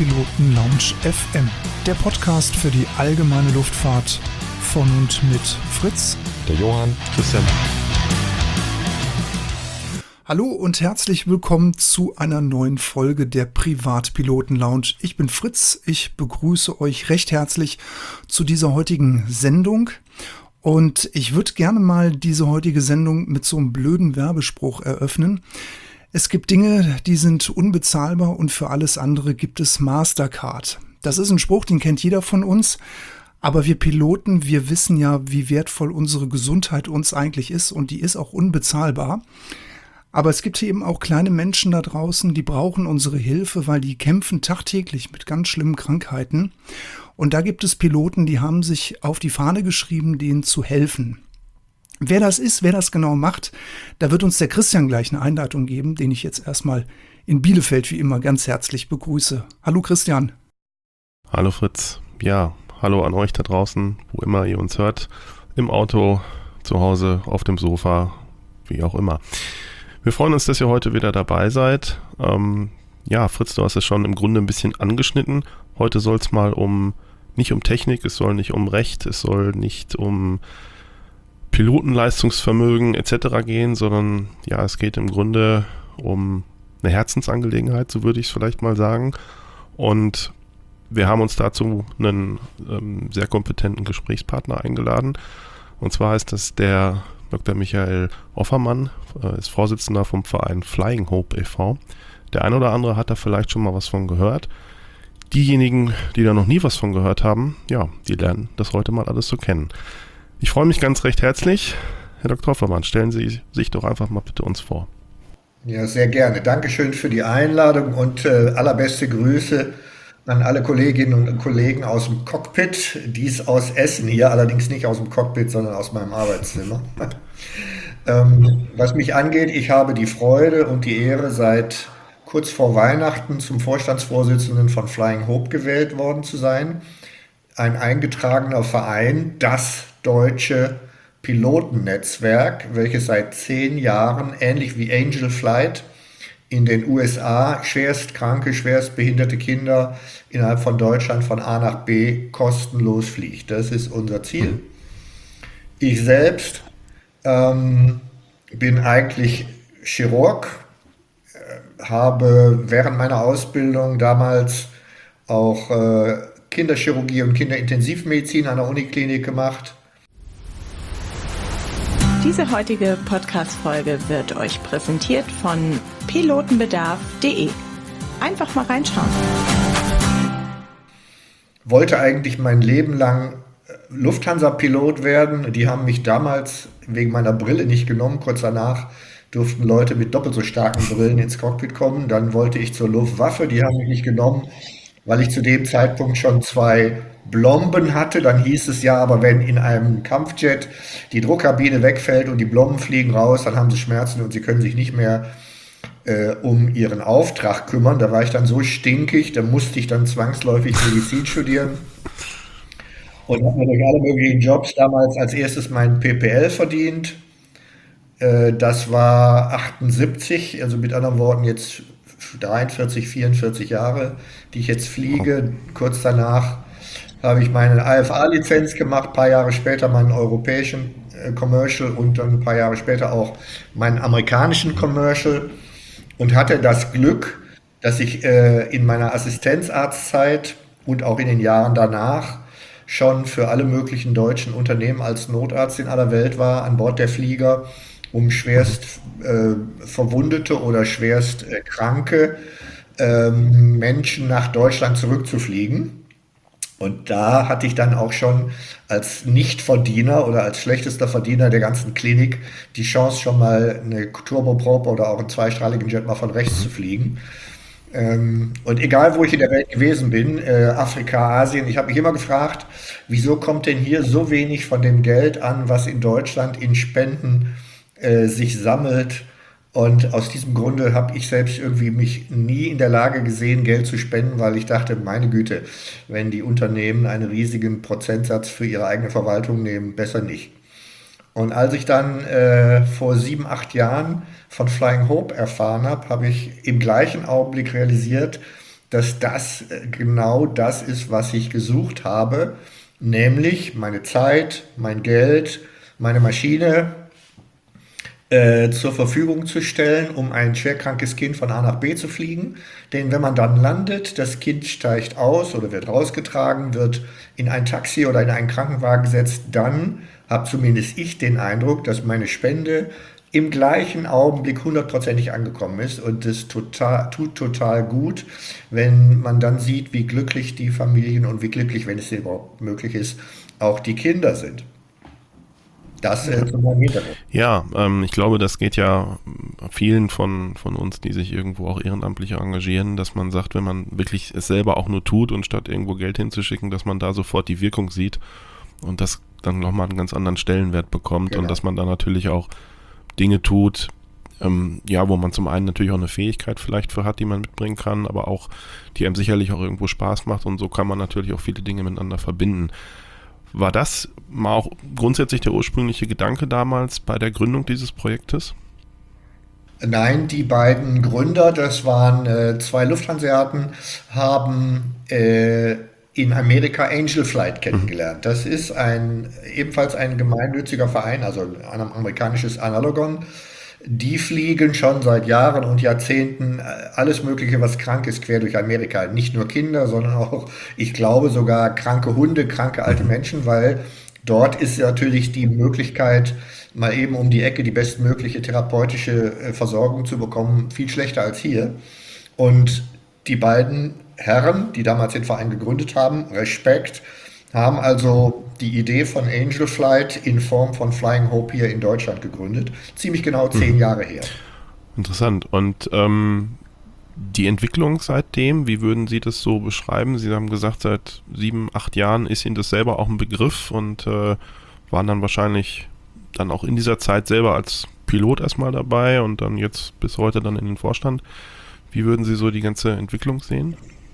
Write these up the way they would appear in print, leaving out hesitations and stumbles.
Privatpiloten Lounge FM, der Podcast für die allgemeine Luftfahrt von und mit Fritz, der Johann, Christian. Hallo und herzlich willkommen zu einer neuen Folge der Privatpiloten Lounge. Ich bin Fritz, ich begrüße euch recht herzlich zu dieser heutigen Sendung. Und ich würde gerne mal diese heutige Sendung mit so einem blöden Werbespruch eröffnen. Es gibt Dinge, die sind unbezahlbar und für alles andere gibt es Mastercard. Das ist ein Spruch, den kennt jeder von uns. Aber wir Piloten, wir wissen ja, wie wertvoll unsere Gesundheit uns eigentlich ist und die ist auch unbezahlbar. Aber es gibt eben auch kleine Menschen da draußen, die brauchen unsere Hilfe, weil die kämpfen tagtäglich mit ganz schlimmen Krankheiten. Und da gibt es Piloten, die haben sich auf die Fahne geschrieben, denen zu helfen. Wer das ist, wer das genau macht, da wird uns der Christian gleich eine Einleitung geben, den ich jetzt erstmal in Bielefeld wie immer ganz herzlich begrüße. Hallo Christian. Hallo Fritz. Ja, hallo an euch da draußen, wo immer ihr uns hört. Im Auto, zu Hause, auf dem Sofa, wie auch immer. Wir freuen uns, dass ihr heute wieder dabei seid. Fritz, du hast es schon im Grunde ein bisschen angeschnitten. Heute soll es mal nicht um Technik, es soll nicht um Recht, es soll nicht um Pilotenleistungsvermögen etc. gehen, sondern ja, es geht im Grunde um eine Herzensangelegenheit, so würde ich es vielleicht mal sagen. Und wir haben uns dazu einen sehr kompetenten Gesprächspartner eingeladen. Und zwar ist das der Dr. Michael Offermann, ist Vorsitzender vom Verein Flying Hope e.V. Der eine oder andere hat da vielleicht schon mal was von gehört. Diejenigen, die da noch nie was von gehört haben, ja, die lernen das heute mal alles so kennen. Ich freue mich ganz recht herzlich. Herr Dr. Offermann, stellen Sie sich doch einfach mal bitte uns vor. Ja, sehr gerne. Dankeschön für die Einladung und allerbeste Grüße an alle Kolleginnen und Kollegen aus dem Cockpit. Dies aus Essen hier, allerdings nicht aus dem Cockpit, sondern aus meinem Arbeitszimmer. Was mich angeht, ich habe die Freude und die Ehre, seit kurz vor Weihnachten zum Vorstandsvorsitzenden von Flying Hope gewählt worden zu sein. Ein eingetragener Verein, das Deutsche Pilotennetzwerk, welches seit 10 Jahren, ähnlich wie Angel Flight, in den USA schwerstkranke, schwerstbehinderte Kinder innerhalb von Deutschland von A nach B kostenlos fliegt. Das ist unser Ziel. Ich selbst bin eigentlich Chirurg, habe während meiner Ausbildung damals auch Kinderchirurgie und Kinderintensivmedizin an der Uniklinik gemacht. Diese heutige Podcast-Folge wird euch präsentiert von pilotenbedarf.de. Einfach mal reinschauen. Wollte eigentlich mein Leben lang Lufthansa-Pilot werden. Die haben mich damals wegen meiner Brille nicht genommen. Kurz danach durften Leute mit doppelt so starken Brillen ins Cockpit kommen. Dann wollte ich zur Luftwaffe. Die haben mich nicht genommen, weil ich zu dem Zeitpunkt schon 2 Blomben hatte. Dann hieß es ja, aber wenn in einem Kampfjet die Druckkabine wegfällt und die Blomben fliegen raus, dann haben sie Schmerzen und sie können sich nicht mehr um ihren Auftrag kümmern. Da war ich dann so stinkig, da musste ich dann zwangsläufig Medizin studieren und habe mir durch alle möglichen Jobs damals als erstes mein PPL verdient. Das war 78, also mit anderen Worten jetzt 43, 44 Jahre, die ich jetzt fliege. Kurz danach habe ich meine AFA-Lizenz gemacht, ein paar Jahre später meinen europäischen Commercial und dann ein paar Jahre später auch meinen amerikanischen Commercial und hatte das Glück, dass ich in meiner Assistenzarztzeit und auch in den Jahren danach schon für alle möglichen deutschen Unternehmen als Notarzt in aller Welt war, an Bord der Flieger, um schwerst verwundete oder schwerst kranke Menschen nach Deutschland zurückzufliegen. Und da hatte ich dann auch schon als Nichtverdiener oder als schlechtester Verdiener der ganzen Klinik die Chance, schon mal eine Turboprop oder auch einen zweistrahligen Jet mal von rechts zu fliegen. Und egal, wo ich in der Welt gewesen bin, Afrika, Asien, ich habe mich immer gefragt, wieso kommt denn hier so wenig von dem Geld an, was in Deutschland in Spenden sich sammelt. Und aus diesem Grunde habe ich selbst irgendwie mich nie in der Lage gesehen, Geld zu spenden, weil ich dachte, meine Güte, wenn die Unternehmen einen riesigen Prozentsatz für ihre eigene Verwaltung nehmen, besser nicht. Und als ich dann vor 7, 8 Jahren von Flying Hope erfahren habe, habe ich im gleichen Augenblick realisiert, dass das genau das ist, was ich gesucht habe, nämlich meine Zeit, mein Geld, meine Maschine zur Verfügung zu stellen, um ein schwerkrankes Kind von A nach B zu fliegen. Denn wenn man dann landet, das Kind steigt aus oder wird rausgetragen, wird in ein Taxi oder in einen Krankenwagen gesetzt, dann habe zumindest ich den Eindruck, dass meine Spende im gleichen Augenblick hundertprozentig angekommen ist. Und das tut total gut, wenn man dann sieht, wie glücklich die Familien und wie glücklich, wenn es überhaupt möglich ist, auch die Kinder sind. Das zu meinem Hintergrund. Ja, ich glaube, das geht ja vielen von uns, die sich irgendwo auch ehrenamtlich engagieren, dass man sagt, wenn man wirklich es selber auch nur tut und statt irgendwo Geld hinzuschicken, dass man da sofort die Wirkung sieht und das dann nochmal einen ganz anderen Stellenwert bekommt und dass man da natürlich auch Dinge tut, wo man zum einen natürlich auch eine Fähigkeit vielleicht für hat, die man mitbringen kann, aber auch, die einem sicherlich auch irgendwo Spaß macht und so kann man natürlich auch viele Dinge miteinander verbinden. War das mal auch grundsätzlich der ursprüngliche Gedanke damals bei der Gründung dieses Projektes? Nein, die beiden Gründer, das waren zwei Lufthanseaten, haben in Amerika Angel Flight kennengelernt. Das ist ebenfalls ein gemeinnütziger Verein, also ein amerikanisches Analogon. Die fliegen schon seit Jahren und Jahrzehnten alles Mögliche, was krank ist, quer durch Amerika. Nicht nur Kinder, sondern auch, ich glaube, sogar kranke Hunde, kranke alte Menschen, weil dort ist natürlich die Möglichkeit, mal eben um die Ecke die bestmögliche therapeutische Versorgung zu bekommen, viel schlechter als hier. Und die beiden Herren, die damals den Verein gegründet haben, Respekt, haben also die Idee von Angel Flight in Form von Flying Hope hier in Deutschland gegründet. Ziemlich genau 10 Jahre her. Interessant. Und die Entwicklung seitdem, wie würden Sie das so beschreiben? Sie haben gesagt, seit 7, 8 Jahren ist Ihnen das selber auch ein Begriff und waren dann wahrscheinlich dann auch in dieser Zeit selber als Pilot erstmal dabei und dann jetzt bis heute dann in den Vorstand. Wie würden Sie so die ganze Entwicklung sehen?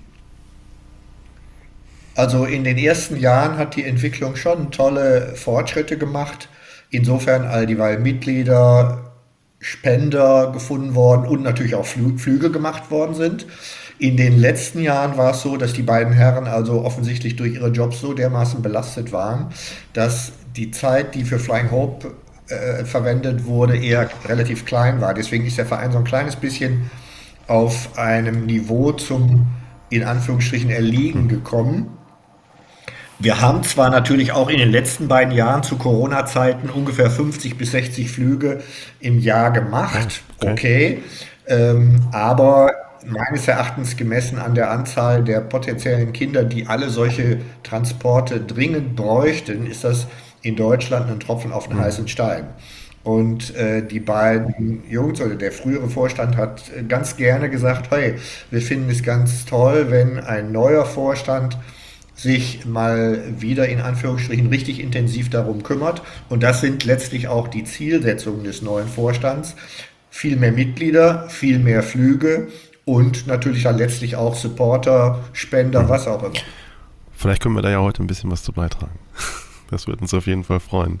Also in den ersten Jahren hat die Entwicklung schon tolle Fortschritte gemacht. Insofern all dieweil Mitglieder, Spender gefunden worden und natürlich auch Flüge gemacht worden sind. In den letzten Jahren war es so, dass die beiden Herren also offensichtlich durch ihre Jobs so dermaßen belastet waren, dass die Zeit, die für Flying Hope verwendet wurde, eher relativ klein war. Deswegen ist der Verein so ein kleines bisschen auf einem Niveau zum, in Anführungsstrichen, Erliegen gekommen. Wir haben zwar natürlich auch in den letzten beiden Jahren zu Corona-Zeiten ungefähr 50 bis 60 Flüge im Jahr gemacht, okay, aber meines Erachtens gemessen an der Anzahl der potenziellen Kinder, die alle solche Transporte dringend bräuchten, ist das in Deutschland ein Tropfen auf den heißen Stein. Und die beiden Jungs oder der frühere Vorstand hat ganz gerne gesagt, hey, wir finden es ganz toll, wenn ein neuer Vorstand sich mal wieder in Anführungsstrichen richtig intensiv darum kümmert. Und das sind letztlich auch die Zielsetzungen des neuen Vorstands. Viel mehr Mitglieder, viel mehr Flüge und natürlich dann letztlich auch Supporter, Spender, was auch immer. Vielleicht können wir da ja heute ein bisschen was zu beitragen. Das wird uns auf jeden Fall freuen.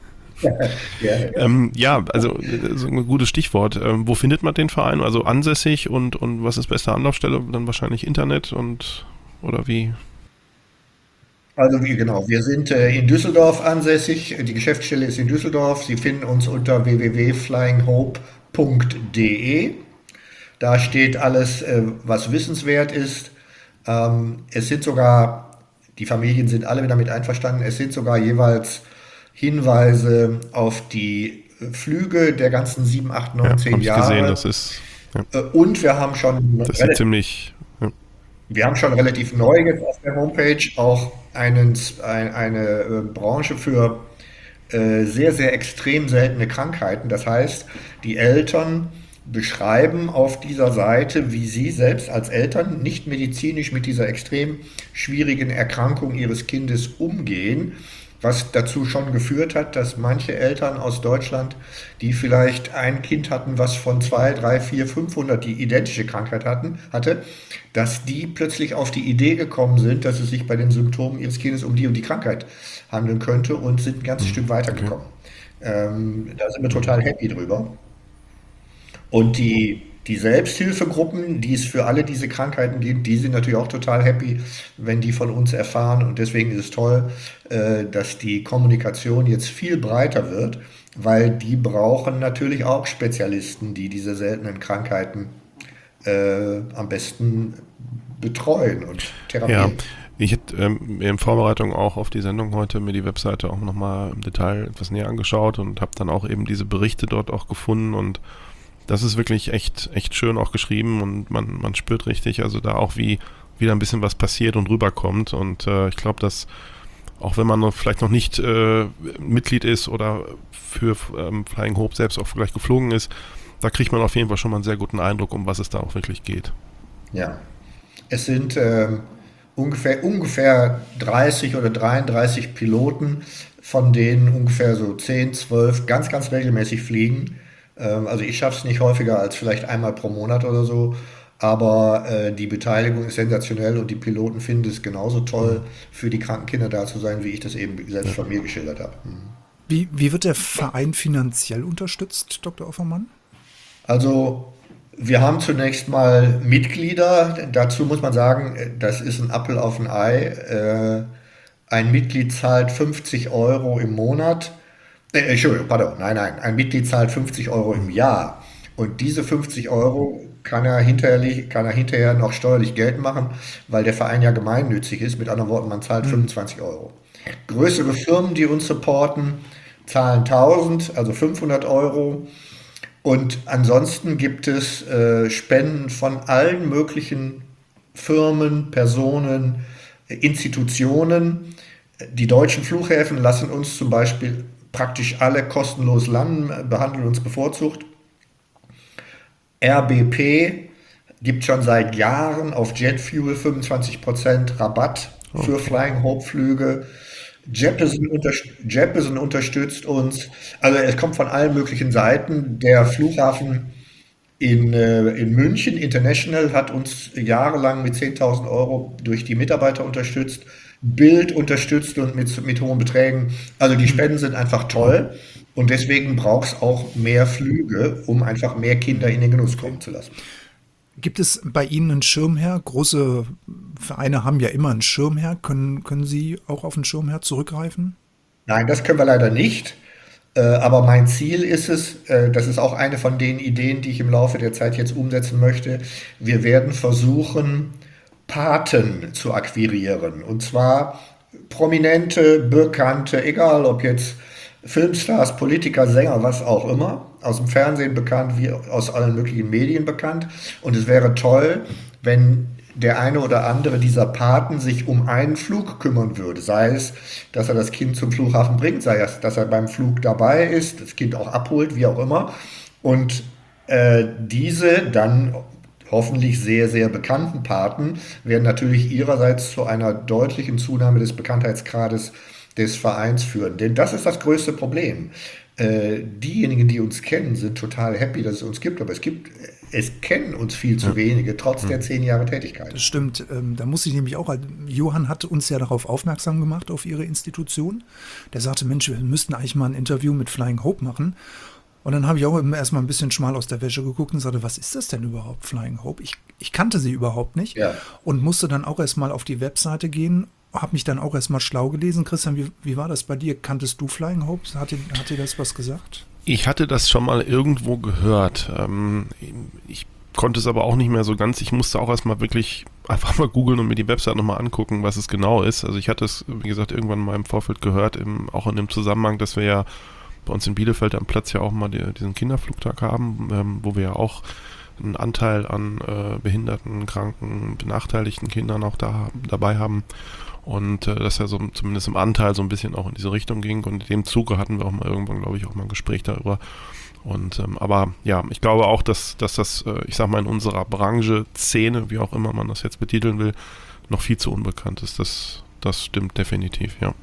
Also so ein gutes Stichwort. Wo findet man den Verein? Also ansässig und was ist beste Anlaufstelle? Dann wahrscheinlich Internet oder wie? Also wir sind in Düsseldorf ansässig. Die Geschäftsstelle ist in Düsseldorf. Sie finden uns unter www.flyinghope.de. Da steht alles, was wissenswert ist. Es sind sogar, die Familien sind alle damit einverstanden, es sind sogar jeweils Hinweise auf die Flüge der ganzen 7, 8, 9, 10 Jahre. Gesehen, das ist. Ja. Und wir haben schon wir haben schon relativ neu jetzt auf der Homepage auch eine Branche für sehr, sehr extrem seltene Krankheiten. Das heißt, die Eltern beschreiben auf dieser Seite, wie sie selbst als Eltern nicht medizinisch mit dieser extrem schwierigen Erkrankung ihres Kindes umgehen, was dazu schon geführt hat, dass manche Eltern aus Deutschland, die vielleicht ein Kind hatten, was von 2, 3, 4, 500 die identische Krankheit hatte, dass die plötzlich auf die Idee gekommen sind, dass es sich bei den Symptomen ihres Kindes um die Krankheit handeln könnte und sind ein ganzes Stück weitergekommen. Da sind wir total happy drüber. Und die Die Selbsthilfegruppen, die es für alle diese Krankheiten gibt, die sind natürlich auch total happy, wenn die von uns erfahren. Und deswegen ist es toll, dass die Kommunikation jetzt viel breiter wird, weil die brauchen natürlich auch Spezialisten, die diese seltenen Krankheiten am besten betreuen und Ja, therapieren. ich hätte in Vorbereitung auch auf die Sendung heute mir die Webseite auch nochmal im Detail etwas näher angeschaut und habe dann auch eben diese Berichte dort auch gefunden und das ist wirklich echt schön auch geschrieben und man spürt richtig, also da auch wie wieder ein bisschen was passiert und rüberkommt und ich glaube, dass auch wenn man vielleicht noch nicht Mitglied ist oder für Flying Hope selbst auch vielleicht geflogen ist, da kriegt man auf jeden Fall schon mal einen sehr guten Eindruck, um was es da auch wirklich geht. Ja, es sind ungefähr 30 oder 33 Piloten, von denen ungefähr so 10, 12 ganz regelmäßig fliegen. Also ich schaffe es nicht häufiger als vielleicht einmal pro Monat oder so, aber die Beteiligung ist sensationell und die Piloten finden es genauso toll, für die kranken Kinder da zu sein, wie ich das eben selbst von mir geschildert habe. Wie wird der Verein finanziell unterstützt, Dr. Offermann? Also wir haben zunächst mal Mitglieder. Dazu muss man sagen, das ist ein Appel auf ein Ei. Ein Mitglied zahlt 50 Euro im Monat. Entschuldigung, pardon, nein, ein Mitglied zahlt 50 Euro im Jahr. Und diese 50 Euro kann er hinterher noch steuerlich geltend machen, weil der Verein ja gemeinnützig ist. Mit anderen Worten, man zahlt 25 Euro. Größere Firmen, die uns supporten, zahlen 1000, also 500 Euro. Und ansonsten gibt es Spenden von allen möglichen Firmen, Personen, Institutionen. Die deutschen Flughäfen lassen uns zum Beispiel praktisch alle kostenlos landen, behandeln uns bevorzugt. RBP gibt schon seit Jahren auf Jetfuel 25% Rabatt für Flying Hope Flüge. Jeppesen unterstützt uns. Also es kommt von allen möglichen Seiten. Der Flughafen in München International hat uns jahrelang mit 10.000 Euro durch die Mitarbeiter unterstützt. Bild unterstützt und mit hohen Beträgen. Also die Spenden sind einfach toll. Und deswegen braucht es auch mehr Flüge, um einfach mehr Kinder in den Genuss kommen zu lassen. Gibt es bei Ihnen einen Schirmherr? Große Vereine haben ja immer einen Schirmherr. Können Sie auch auf einen Schirmherr zurückgreifen? Nein, das können wir leider nicht. Aber mein Ziel ist es, das ist auch eine von den Ideen, die ich im Laufe der Zeit jetzt umsetzen möchte. Wir werden versuchen, Paten zu akquirieren. Und zwar prominente, bekannte, egal ob jetzt Filmstars, Politiker, Sänger, was auch immer, aus dem Fernsehen bekannt, wie aus allen möglichen Medien bekannt. Und es wäre toll, wenn der eine oder andere dieser Paten sich um einen Flug kümmern würde. Sei es, dass er das Kind zum Flughafen bringt, sei es, dass er beim Flug dabei ist, das Kind auch abholt, wie auch immer. Und diese dann hoffentlich sehr, sehr bekannten Paten werden natürlich ihrerseits zu einer deutlichen Zunahme des Bekanntheitsgrades des Vereins führen. Denn das ist das größte Problem. Diejenigen, die uns kennen, sind total happy, dass es uns gibt, aber es kennen uns viel zu wenige, trotz der 10 Jahre Tätigkeit. Das stimmt. Da muss ich nämlich auch, Johann hat uns ja darauf aufmerksam gemacht, auf Ihre Institution. Der sagte, Mensch, wir müssten eigentlich mal ein Interview mit Flying Hope machen. Und dann habe ich auch erstmal ein bisschen schmal aus der Wäsche geguckt und sagte, was ist das denn überhaupt, Flying Hope? Ich kannte sie überhaupt nicht und musste dann auch erstmal auf die Webseite gehen, habe mich dann auch erstmal schlau gelesen. Christian, wie war das bei dir? Kanntest du Flying Hope? Hat dir das was gesagt? Ich hatte das schon mal irgendwo gehört. Ich konnte es aber auch nicht mehr so ganz. Ich musste auch erstmal wirklich einfach mal googeln und mir die Website nochmal angucken, was es genau ist. Also ich hatte es, wie gesagt, irgendwann mal im Vorfeld gehört, auch in dem Zusammenhang, dass wir ja bei uns in Bielefeld am Platz ja auch mal diesen Kinderflugtag haben, wo wir ja auch einen Anteil an behinderten, kranken, benachteiligten Kindern auch dabei haben. Und dass er so zumindest im Anteil so ein bisschen auch in diese Richtung ging. Und in dem Zuge hatten wir auch mal irgendwann, glaube ich, auch mal ein Gespräch darüber. Und aber ja, ich glaube auch, dass das, ich sag mal, in unserer Branche, Szene, wie auch immer man das jetzt betiteln will, noch viel zu unbekannt ist. Das stimmt definitiv, ja.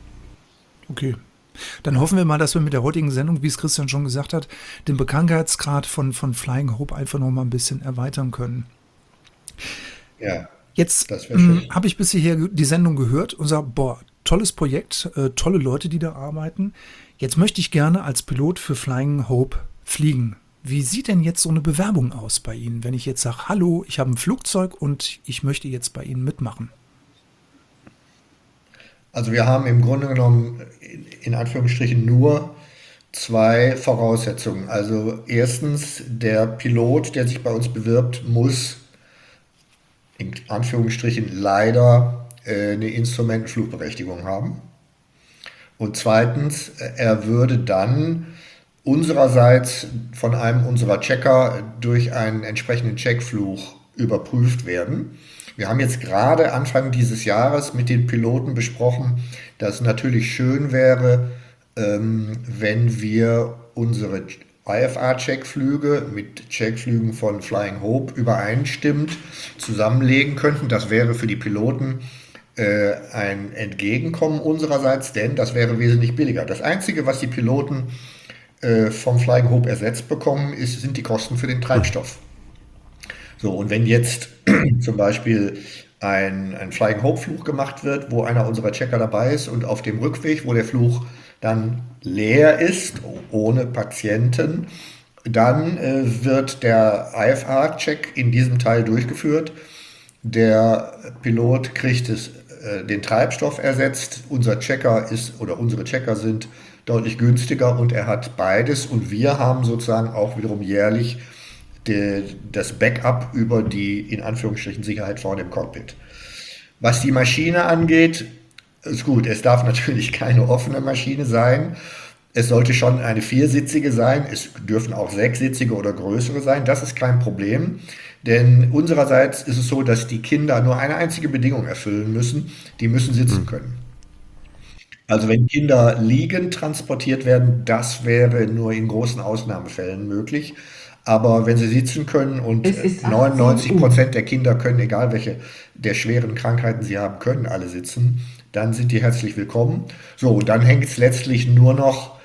Okay. Dann hoffen wir mal, dass wir mit der heutigen Sendung, wie es Christian schon gesagt hat, den Bekanntheitsgrad von Flying Hope einfach noch mal ein bisschen erweitern können. Ja. Jetzt habe ich bis hierher die Sendung gehört und sage, boah, tolles Projekt, tolle Leute, die da arbeiten. Jetzt möchte ich gerne als Pilot für Flying Hope fliegen. Wie sieht denn jetzt so eine Bewerbung aus bei Ihnen, wenn ich jetzt sage, hallo, ich habe ein Flugzeug und ich möchte jetzt bei Ihnen mitmachen? Also wir haben im Grunde genommen in Anführungsstrichen nur zwei Voraussetzungen. Also erstens, der Pilot, der sich bei uns bewirbt, muss in Anführungsstrichen leider eine Instrumentenflugberechtigung haben. Und zweitens, er würde dann unsererseits von einem unserer Checker durch einen entsprechenden Checkflug überprüft werden. Wir haben jetzt gerade Anfang dieses Jahres mit den Piloten besprochen, dass es natürlich schön wäre, wenn wir unsere IFR-Checkflüge mit Checkflügen von Flying Hope übereinstimmend zusammenlegen könnten. Das wäre für die Piloten ein Entgegenkommen unsererseits, denn das wäre wesentlich billiger. Das Einzige, was die Piloten vom Flying Hope ersetzt bekommen, sind die Kosten für den Treibstoff. So, und wenn jetzt zum Beispiel ein Flying Hope Flug gemacht wird, wo einer unserer Checker dabei ist und auf dem Rückweg, wo der Flug dann leer ist, ohne Patienten, dann wird der IFR-Check in diesem Teil durchgeführt. Der Pilot kriegt den Treibstoff ersetzt. Unser Checker ist oder unsere Checker sind deutlich günstiger und er hat beides. Und wir haben sozusagen auch wiederum jährlich das Backup über die in Anführungsstrichen Sicherheit vorne im Cockpit. Was die Maschine angeht, ist gut. Es darf natürlich keine offene Maschine sein. Es sollte schon eine viersitzige sein. Es dürfen auch sechssitzige oder größere sein. Das ist kein Problem. Denn unsererseits ist es so, dass die Kinder nur eine einzige Bedingung erfüllen müssen. Die müssen sitzen können. Also wenn Kinder liegend transportiert werden, das wäre nur in großen Ausnahmefällen möglich. Aber wenn sie sitzen können und 99% der Kinder können, egal welche der schweren Krankheiten sie haben, können alle sitzen, dann sind die herzlich willkommen. So, und dann hängt es letztlich nur noch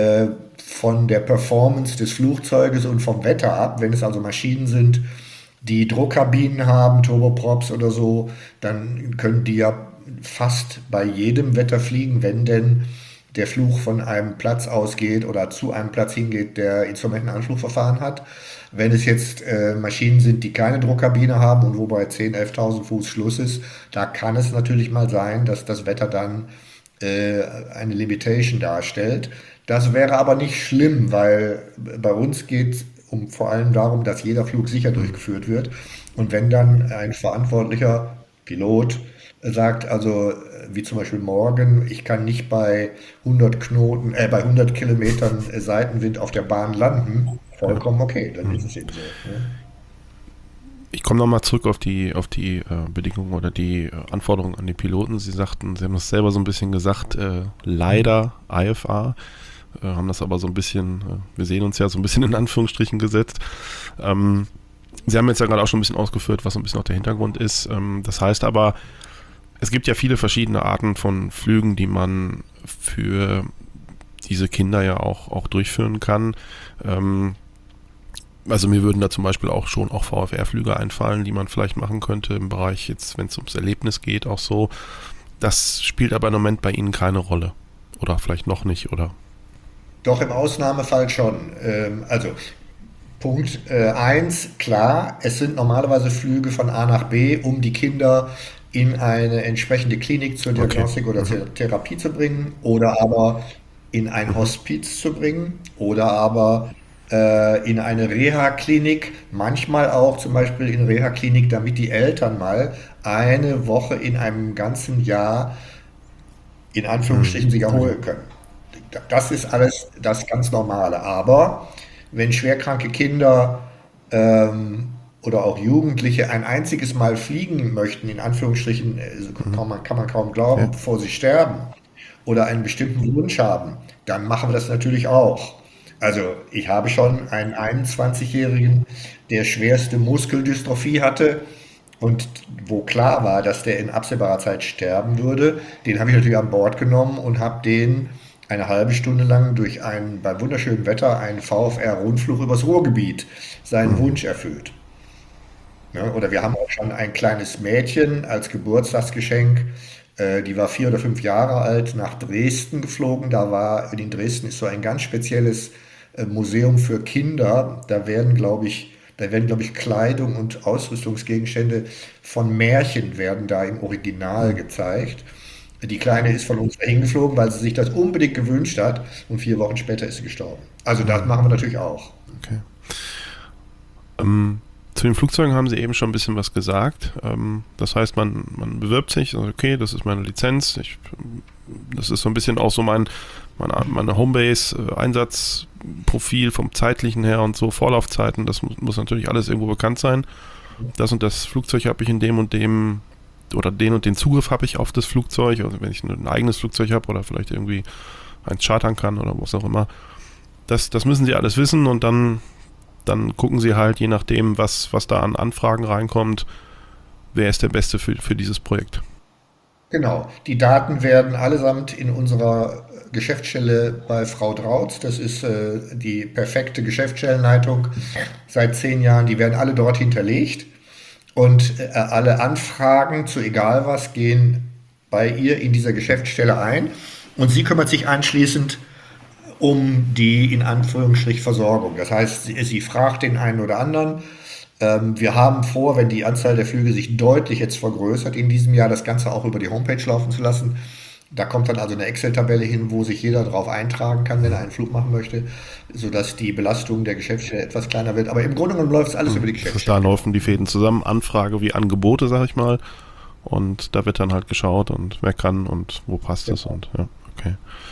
von der Performance des Flugzeuges und vom Wetter ab. Wenn es also Maschinen sind, die Druckkabinen haben, Turboprops oder so, dann können die ja fast bei jedem Wetter fliegen, wenn denn der Flug von einem Platz ausgeht oder zu einem Platz hingeht, der Instrumentenanflugverfahren hat. Wenn es jetzt Maschinen sind, die keine Druckkabine haben und wo bei 10.000, 11.000 Fuß Schluss ist, da kann es natürlich mal sein, dass das Wetter dann eine Limitation darstellt. Das wäre aber nicht schlimm, weil bei uns geht es vor allem darum, dass jeder Flug sicher durchgeführt wird. Und wenn dann ein verantwortlicher Pilot sagt, also wie zum Beispiel morgen, ich kann nicht bei 100 Kilometern Seitenwind auf der Bahn landen, vollkommen okay, dann ist es eben so. Ne? Ich komme nochmal zurück auf die Bedingungen oder die Anforderungen an die Piloten. Sie haben das selber so ein bisschen gesagt, leider IFR, haben das aber so ein bisschen, wir sehen uns ja so ein bisschen in Anführungsstrichen gesetzt. Sie haben jetzt ja gerade auch schon ein bisschen ausgeführt, was so ein bisschen auch der Hintergrund ist. Das heißt aber, es gibt ja viele verschiedene Arten von Flügen, die man für diese Kinder ja auch durchführen kann. Also mir würden da zum Beispiel auch VFR-Flüge einfallen, die man vielleicht machen könnte im Bereich jetzt, wenn es ums Erlebnis geht, auch so. Das spielt aber im Moment bei Ihnen keine Rolle. Oder vielleicht noch nicht, oder? Doch im Ausnahmefall schon. Also Punkt 1, klar, es sind normalerweise Flüge von A nach B, um die Kinder in eine entsprechende Klinik zur Diagnostik oder zur Therapie zu bringen oder aber in ein Hospiz zu bringen oder aber in eine Reha-Klinik, manchmal auch zum Beispiel in Reha-Klinik, damit die Eltern mal eine Woche in einem ganzen Jahr in Anführungsstrichen sich erholen können. Das ist alles das ganz Normale. Aber wenn schwerkranke Kinder oder auch Jugendliche ein einziges Mal fliegen möchten, in Anführungsstrichen, kann man kaum glauben, bevor sie sterben oder einen bestimmten Wunsch haben, dann machen wir das natürlich auch. Also ich habe schon einen 21-Jährigen, der schwerste Muskeldystrophie hatte und wo klar war, dass der in absehbarer Zeit sterben würde. Den habe ich natürlich an Bord genommen und habe den eine halbe Stunde lang bei wunderschönem Wetter einen VFR-Rundflug übers Ruhrgebiet seinen Wunsch erfüllt. Ja, oder wir haben auch schon ein kleines Mädchen als Geburtstagsgeschenk, die war 4 oder 5 Jahre alt, nach Dresden geflogen. In Dresden ist so ein ganz spezielles Museum für Kinder. Da werden, glaube ich, Kleidung und Ausrüstungsgegenstände von Märchen werden da im Original gezeigt. Die Kleine ist von uns dahin geflogen, weil sie sich das unbedingt gewünscht hat und 4 Wochen später ist sie gestorben. Also das machen wir natürlich auch. Okay. Zu den Flugzeugen haben Sie eben schon ein bisschen was gesagt. Das heißt, man bewirbt sich, also okay, das ist meine Lizenz. Das ist so ein bisschen auch so meine Homebase-Einsatzprofil vom zeitlichen her und so, Vorlaufzeiten. Das muss natürlich alles irgendwo bekannt sein. Das und das Flugzeug habe ich in dem und dem, oder den und den Zugriff habe ich auf das Flugzeug. Also wenn ich ein eigenes Flugzeug habe oder vielleicht irgendwie eins chartern kann oder was auch immer. Das müssen Sie alles wissen und dann gucken Sie halt, je nachdem, was da an Anfragen reinkommt, wer ist der Beste für dieses Projekt. Genau, die Daten werden allesamt in unserer Geschäftsstelle bei Frau Drautz, das ist die perfekte Geschäftsstellenleitung seit 10 Jahren, die werden alle dort hinterlegt und alle Anfragen zu egal was gehen bei ihr in dieser Geschäftsstelle ein und sie kümmert sich anschließend um die in Anführungsstrich Versorgung. Das heißt, sie fragt den einen oder anderen. Wir haben vor, wenn die Anzahl der Flüge sich deutlich jetzt vergrößert in diesem Jahr, das Ganze auch über die Homepage laufen zu lassen. Da kommt dann also eine Excel-Tabelle hin, wo sich jeder drauf eintragen kann, wenn er einen Flug machen möchte, sodass die Belastung der Geschäftsstelle etwas kleiner wird. Aber im Grunde genommen läuft es alles über die Geschäftsstelle. Da laufen die Fäden zusammen, Anfrage wie Angebote, sag ich mal. Und da wird dann halt geschaut und wer kann und wo passt es und ja, okay.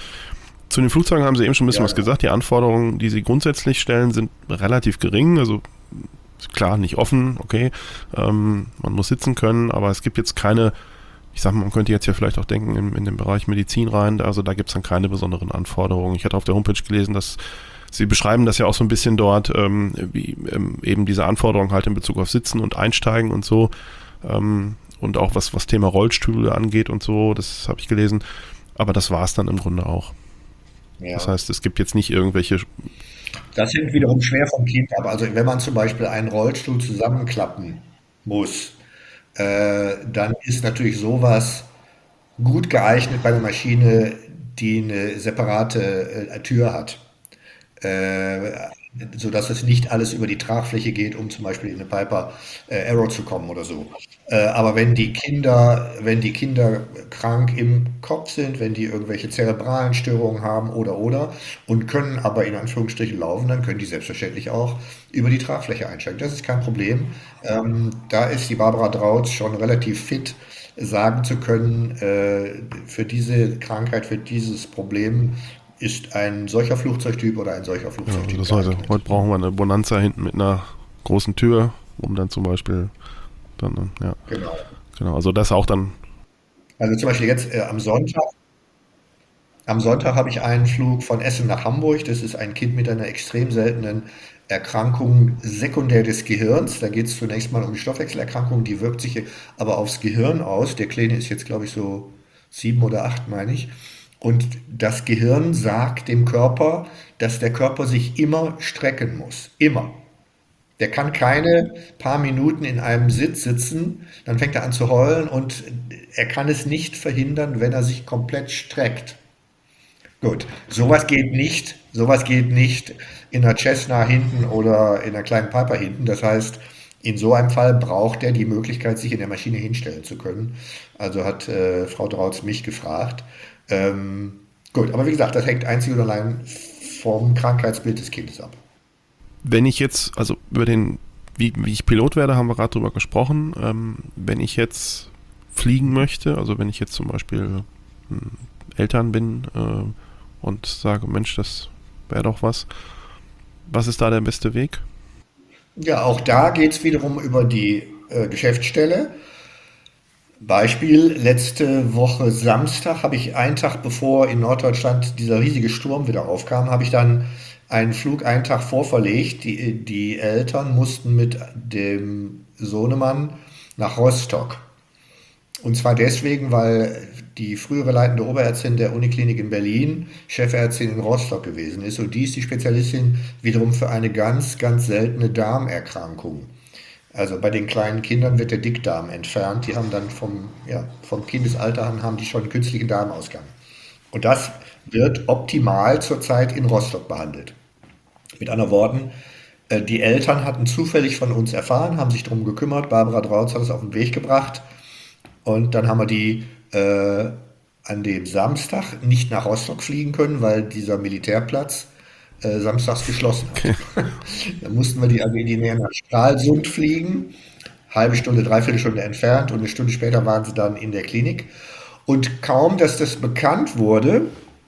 Zu den Flugzeugen haben Sie eben schon ein bisschen was gesagt. Die Anforderungen, die Sie grundsätzlich stellen, sind relativ gering. Also klar, nicht offen, okay. Man muss sitzen können, aber es gibt jetzt keine, ich sag mal, man könnte jetzt ja vielleicht auch denken in den Bereich Medizin rein, also da gibt es dann keine besonderen Anforderungen. Ich hatte auf der Homepage gelesen, dass Sie beschreiben das ja auch so ein bisschen dort, wie eben diese Anforderungen halt in Bezug auf Sitzen und Einsteigen und so. Und auch was Thema Rollstühle angeht und so, das habe ich gelesen. Aber das war es dann im Grunde auch. Ja. Das heißt, es gibt jetzt nicht irgendwelche. Das hängt wiederum schwer vom Kind ab. Also wenn man zum Beispiel einen Rollstuhl zusammenklappen muss, dann ist natürlich sowas gut geeignet bei einer Maschine, die eine separate Tür hat. Sodass es nicht alles über die Tragfläche geht, um zum Beispiel in eine Piper Arrow zu kommen oder so. Aber wenn die Kinder krank im Kopf sind, wenn die irgendwelche zerebralen Störungen haben oder und können aber in Anführungsstrichen laufen, dann können die selbstverständlich auch über die Tragfläche einsteigen. Das ist kein Problem. Da ist die Barbara Drautz schon relativ fit, sagen zu können, für diese Krankheit, für dieses Problem ist ein solcher Flugzeugtyp oder ein solcher Flugzeugtyp. Das heißt, heute brauchen wir eine Bonanza hinten mit einer großen Tür, um dann zum Beispiel dann, ja. Genau, also das auch dann. Also zum Beispiel jetzt am Sonntag habe ich einen Flug von Essen nach Hamburg. Das ist ein Kind mit einer extrem seltenen Erkrankung sekundär des Gehirns. Da geht es zunächst mal um die Stoffwechselerkrankung, die wirkt sich aber aufs Gehirn aus. Der Kleine ist jetzt, glaube ich, so 7 oder 8, meine ich. Und das Gehirn sagt dem Körper, dass der Körper sich immer strecken muss. Immer. Der kann keine paar Minuten in einem Sitz sitzen, dann fängt er an zu heulen und er kann es nicht verhindern, wenn er sich komplett streckt. Gut, sowas geht nicht in einer Cessna hinten oder in einer kleinen Piper hinten. Das heißt, in so einem Fall braucht er die Möglichkeit, sich in der Maschine hinstellen zu können. Also hat Frau Drautz mich gefragt. Gut, aber wie gesagt, das hängt einzig und allein vom Krankheitsbild des Kindes ab. Wenn ich jetzt, also über wie ich Pilot werde, haben wir gerade drüber gesprochen. Wenn ich jetzt fliegen möchte, also wenn ich jetzt zum Beispiel Eltern bin und sage, Mensch, das wäre doch was ist da der beste Weg? Ja, auch da geht es wiederum über die Geschäftsstelle. Beispiel, letzte Woche Samstag habe ich einen Tag bevor in Norddeutschland dieser riesige Sturm wieder aufkam, habe ich dann einen Flug einen Tag vorverlegt. Die Eltern mussten mit dem Sohnemann nach Rostock. Und zwar deswegen, weil die frühere leitende Oberärztin der Uniklinik in Berlin Chefärztin in Rostock gewesen ist. Und die ist die Spezialistin wiederum für eine ganz, ganz seltene Darmerkrankung. Also bei den kleinen Kindern wird der Dickdarm entfernt. Die haben dann vom Kindesalter an haben die schon einen künstlichen Darmausgang. Und das wird optimal zurzeit in Rostock behandelt. Mit anderen Worten, die Eltern hatten zufällig von uns erfahren, haben sich darum gekümmert. Barbara Drautz hat es auf den Weg gebracht. Und dann haben wir die an dem Samstag nicht nach Rostock fliegen können, weil dieser Militärplatz samstags geschlossen hat. Okay. Dann mussten wir die also in die Nähe nach Stralsund fliegen, halbe Stunde, dreiviertel Stunde entfernt, und eine Stunde später waren sie dann in der Klinik. Und kaum, dass das bekannt wurde,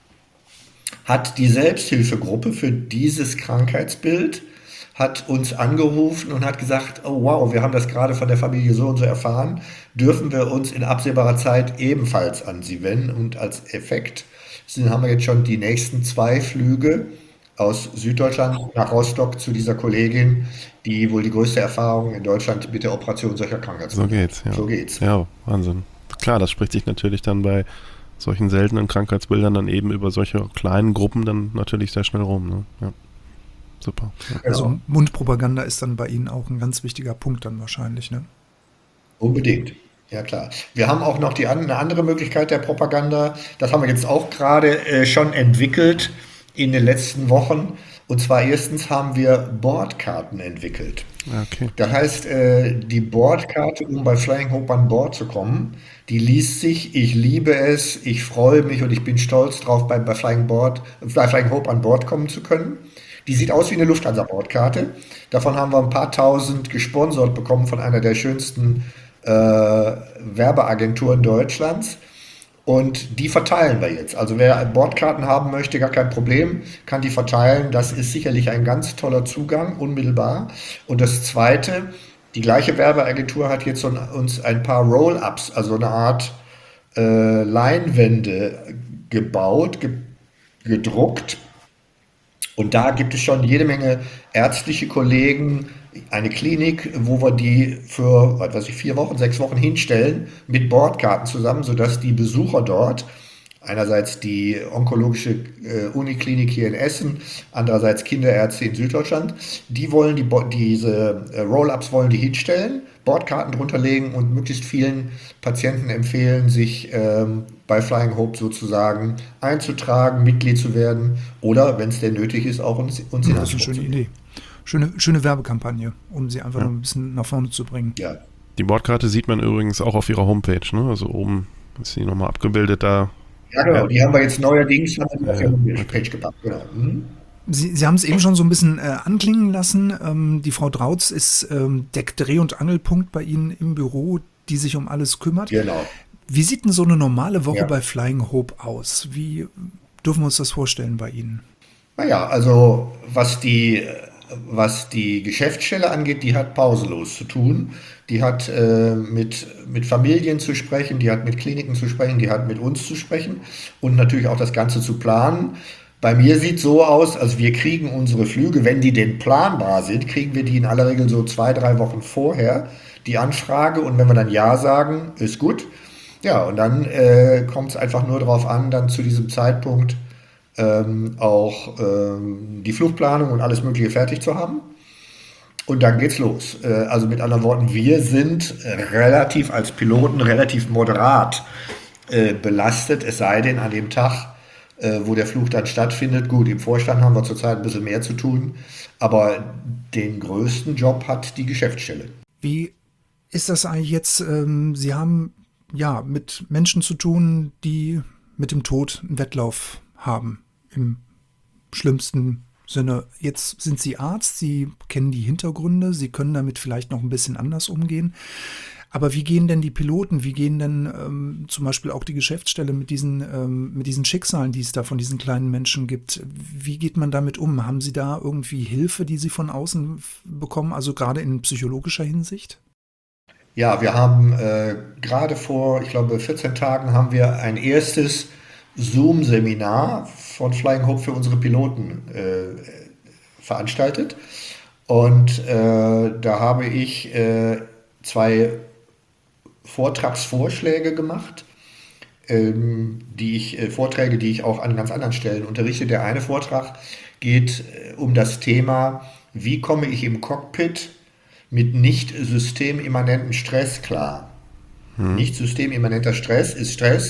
hat die Selbsthilfegruppe für dieses Krankheitsbild hat uns angerufen und hat gesagt, oh wow, wir haben das gerade von der Familie so und so erfahren, dürfen wir uns in absehbarer Zeit ebenfalls an Sie wenden? Und als Effekt haben wir jetzt schon die nächsten 2 Flüge aus Süddeutschland nach Rostock zu dieser Kollegin, die wohl die größte Erfahrung in Deutschland mit der Operation solcher Krankheitsbilder. So geht's, ja. So geht's. Ja, Wahnsinn. Klar, das spricht sich natürlich dann bei solchen seltenen Krankheitsbildern dann eben über solche kleinen Gruppen dann natürlich sehr schnell rum. Ne? Ja. Super. Ja. Also Mundpropaganda ist dann bei Ihnen auch ein ganz wichtiger Punkt dann wahrscheinlich, ne? Unbedingt. Ja, klar. Wir haben auch noch eine andere Möglichkeit der Propaganda. Das haben wir jetzt auch gerade schon entwickelt in den letzten Wochen. Und zwar erstens haben wir Bordkarten entwickelt. Okay. Das heißt, die Bordkarte, um bei Flying Hope an Bord zu kommen, die liest sich: Ich liebe es, ich freue mich und ich bin stolz drauf, bei Flying Hope an Bord kommen zu können. Die sieht aus wie eine Lufthansa-Bordkarte. Davon haben wir ein paar tausend gesponsert bekommen von einer der schönsten Werbeagenturen Deutschlands. Und die verteilen wir jetzt. Also wer Bordkarten haben möchte, gar kein Problem, kann die verteilen. Das ist sicherlich ein ganz toller Zugang, unmittelbar. Und das Zweite, die gleiche Werbeagentur hat jetzt uns ein paar Roll-Ups, also eine Art Leinwände gebaut, gedruckt. Und da gibt es schon jede Menge ärztliche Kollegen, eine Klinik, wo wir die für, 4 Wochen, 6 Wochen hinstellen, mit Bordkarten zusammen, sodass die Besucher dort, einerseits die onkologische Uniklinik hier in Essen, andererseits Kinderärzte in Süddeutschland, die wollen diese Roll-Ups wollen die hinstellen, Bordkarten drunter legen und möglichst vielen Patienten empfehlen, sich bei Flying Hope sozusagen einzutragen, Mitglied zu werden oder, wenn es denn nötig ist, auch uns in Das ist eine Anspruch schöne zu nehmen. Idee. Schöne Werbekampagne, um sie einfach noch ein bisschen nach vorne zu bringen. Ja. Die Bordkarte sieht man übrigens auch auf ihrer Homepage, ne? Also oben ist sie nochmal abgebildet da. Ja, genau, die haben wir jetzt neuerdings auf Ja, die Page gepackt. Genau. Mhm. Sie haben es eben schon so ein bisschen anklingen lassen. Die Frau Drautz ist der Dreh- und Angelpunkt bei Ihnen im Büro, die sich um alles kümmert. Genau. Wie sieht denn so eine normale Woche Ja. bei Flying Hope aus? Wie dürfen wir uns das vorstellen bei Ihnen? Naja, also was die Geschäftsstelle angeht, die hat pausenlos zu tun. Die hat mit Familien zu sprechen, die hat mit Kliniken zu sprechen, die hat mit uns zu sprechen und natürlich auch das Ganze zu planen. Bei mir sieht es so aus, also wir kriegen unsere Flüge, wenn die denn planbar sind, kriegen wir die in aller Regel so 2, 3 Wochen vorher, die Anfrage. Und wenn wir dann Ja sagen, ist gut. Ja, und dann kommt es einfach nur darauf an, dann zu diesem Zeitpunkt auch die Flugplanung und alles Mögliche fertig zu haben. Und dann geht's los. Also mit anderen Worten, wir sind als Piloten relativ moderat belastet, es sei denn an dem Tag, wo der Flug dann stattfindet. Gut, im Vorstand haben wir zurzeit ein bisschen mehr zu tun, aber den größten Job hat die Geschäftsstelle. Wie ist das eigentlich jetzt? Sie haben ja mit Menschen zu tun, die mit dem Tod einen Wettlauf haben, im schlimmsten Sinne. Jetzt sind Sie Arzt, Sie kennen die Hintergründe, Sie können damit vielleicht noch ein bisschen anders umgehen. Aber wie gehen denn die Piloten, wie gehen denn zum Beispiel auch die Geschäftsstelle mit diesen Schicksalen, die es da von diesen kleinen Menschen gibt? Wie geht man damit um? Haben Sie da irgendwie Hilfe, die Sie von außen bekommen, also gerade in psychologischer Hinsicht? Ja, wir haben gerade vor, ich glaube, 14 Tagen haben wir ein erstes Zoom-Seminar von Flying Hope für unsere Piloten veranstaltet. Und da habe ich 2 Vortragsvorschläge gemacht, Vorträge, die ich auch an ganz anderen Stellen unterrichte. Der eine Vortrag geht um das Thema, wie komme ich im Cockpit mit nicht systemimmanenten Stress klar. Nicht systemimmanenter Stress ist Stress,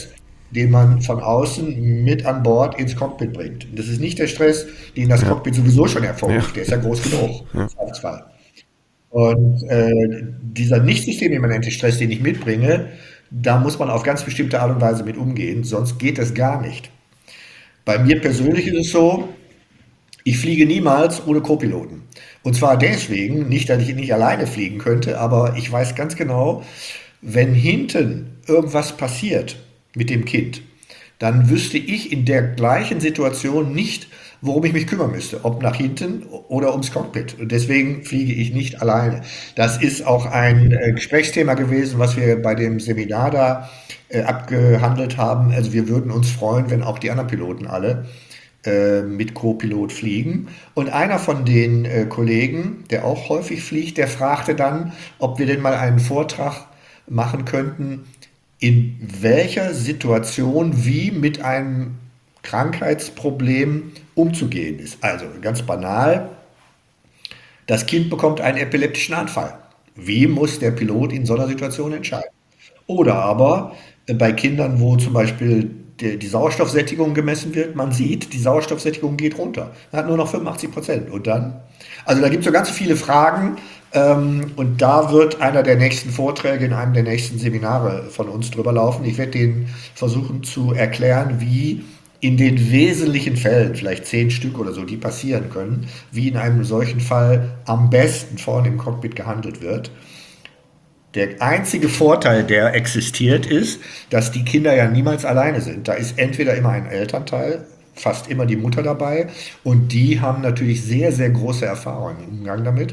den man von außen mit an Bord ins Cockpit bringt. Das ist nicht der Stress, den das Cockpit sowieso schon hervorruft. Der ist ja groß genug. Im Zweifelsfall. Und dieser nicht systemimmanente Stress, den ich mitbringe, da muss man auf ganz bestimmte Art und Weise mit umgehen, sonst geht es gar nicht. Bei mir persönlich ist es so, ich fliege niemals ohne Co-Piloten. Und zwar deswegen, nicht, dass ich nicht alleine fliegen könnte, aber ich weiß ganz genau, wenn hinten irgendwas passiert mit dem Kind, dann wüsste ich in der gleichen Situation nicht, worum ich mich kümmern müsste, ob nach hinten oder ums Cockpit. Und deswegen fliege ich nicht alleine. Das ist auch ein Gesprächsthema gewesen, was wir bei dem Seminar da abgehandelt haben. Also wir würden uns freuen, wenn auch die anderen Piloten alle mit Co-Pilot fliegen. Und einer von den Kollegen, der auch häufig fliegt, der fragte dann, ob wir denn mal einen Vortrag machen könnten, in welcher Situation wie mit einem Krankheitsproblem umzugehen ist. Also ganz banal, das Kind bekommt einen epileptischen Anfall. Wie muss der Pilot in so einer Situation entscheiden? Oder aber bei Kindern, wo zum Beispiel die Sauerstoffsättigung gemessen wird, man sieht, die Sauerstoffsättigung geht runter. Man hat nur noch 85%. Und dann? Also da gibt es so ganz viele Fragen und da wird einer der nächsten Vorträge in einem der nächsten Seminare von uns drüber laufen. Ich werde den versuchen zu erklären, wie in den wesentlichen Fällen, vielleicht 10 Stück oder so, die passieren können, wie in einem solchen Fall am besten vorne im Cockpit gehandelt wird. Der einzige Vorteil, der existiert, ist, dass die Kinder ja niemals alleine sind. Da ist entweder immer ein Elternteil, fast immer die Mutter dabei, und die haben natürlich sehr, sehr große Erfahrungen im Umgang damit.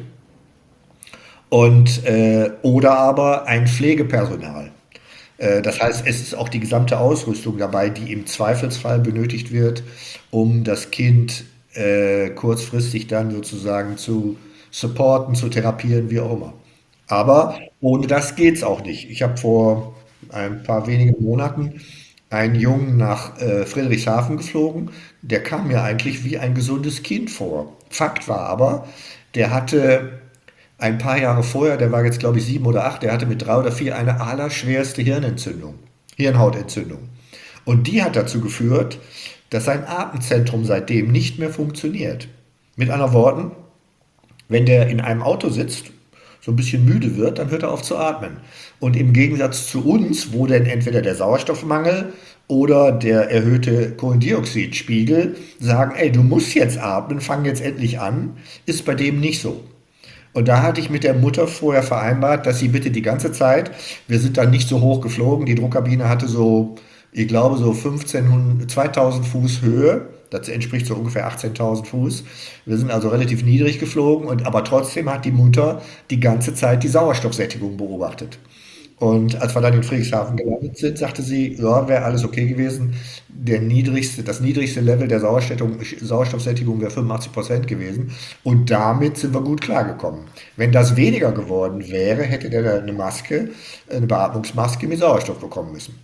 Und, oder aber ein Pflegepersonal. Das heißt, es ist auch die gesamte Ausrüstung dabei, die im Zweifelsfall benötigt wird, um das Kind kurzfristig dann sozusagen zu supporten, zu therapieren, wie auch immer. Aber ohne das geht es auch nicht. Ich habe vor ein paar wenigen Monaten einen Jungen nach Friedrichshafen geflogen. Der kam mir eigentlich wie ein gesundes Kind vor. Fakt war aber, der hatte ein paar Jahre vorher, der war jetzt glaube ich 7 oder 8, der hatte mit 3 oder 4 eine allerschwerste Hirnhautentzündung. Und die hat dazu geführt, dass sein Atemzentrum seitdem nicht mehr funktioniert. Mit anderen Worten, wenn der in einem Auto sitzt, so ein bisschen müde wird, dann hört er auf zu atmen. Und im Gegensatz zu uns, wo denn entweder der Sauerstoffmangel oder der erhöhte Kohlendioxidspiegel sagen, ey, du musst jetzt atmen, fang jetzt endlich an, ist bei dem nicht so. Und da hatte ich mit der Mutter vorher vereinbart, dass sie bitte die ganze Zeit, wir sind dann nicht so hoch geflogen, die Druckkabine hatte so, ich glaube so 2000 Fuß Höhe, das entspricht so ungefähr 18.000 Fuß. Wir sind also relativ niedrig geflogen, aber trotzdem hat die Mutter die ganze Zeit die Sauerstoffsättigung beobachtet. Und als wir dann in Friedrichshafen gelandet sind, sagte sie, ja, wäre alles okay gewesen. Das niedrigste Level der Sauerstoffsättigung wäre 85% gewesen. Und damit sind wir gut klargekommen. Wenn das weniger geworden wäre, hätte der eine Beatmungsmaske mit Sauerstoff bekommen müssen.